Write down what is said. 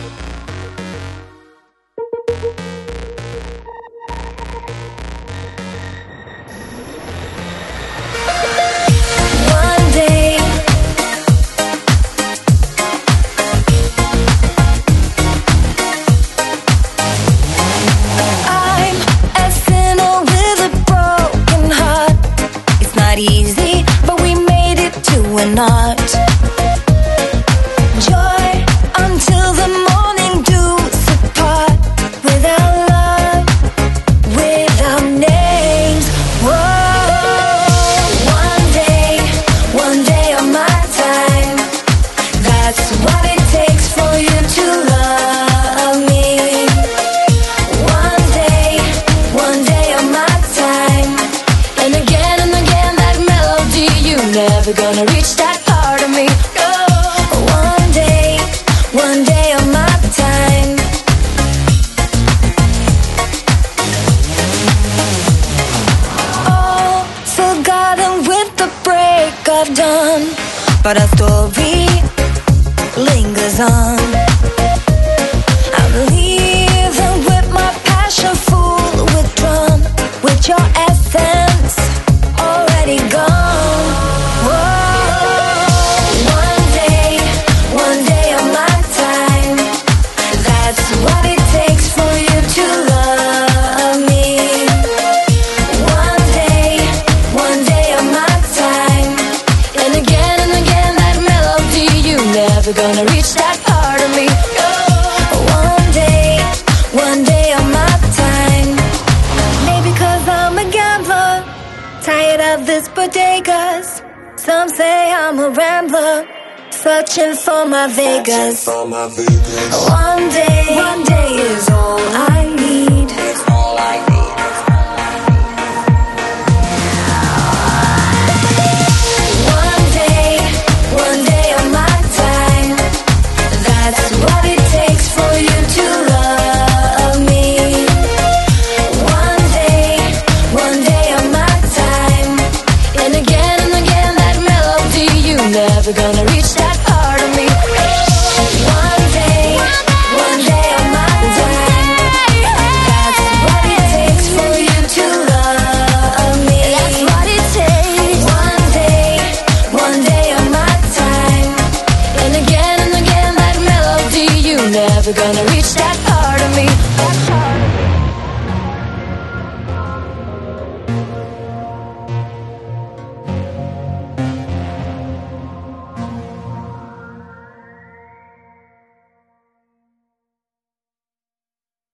Easy, but we made it to a knot. Joy until the morning dews apart. Without love, without names. Whoa, one day of my time. That's what it takes for you to love me. One day of my time. And again, never gonna reach that part of me. Oh, one day of my time. All forgotten with the break of dawn, but our story lingers on. I'm leaving with my passion full withdrawn, with your essence already gone. Never gonna reach that part of me. One day of my time. Maybe 'cause I'm a gambler, tired of this bodegas. Some say I'm a rambler, searching for my Vegas. One day is all I need. One day of my time. That's what it takes for you to love me. One day of my time. And again, that melody, you never gonna reach that part of me. One day of my time. That's what it takes for you to love me. That's what it takes. One day of my time. And again, that melody, you never gonna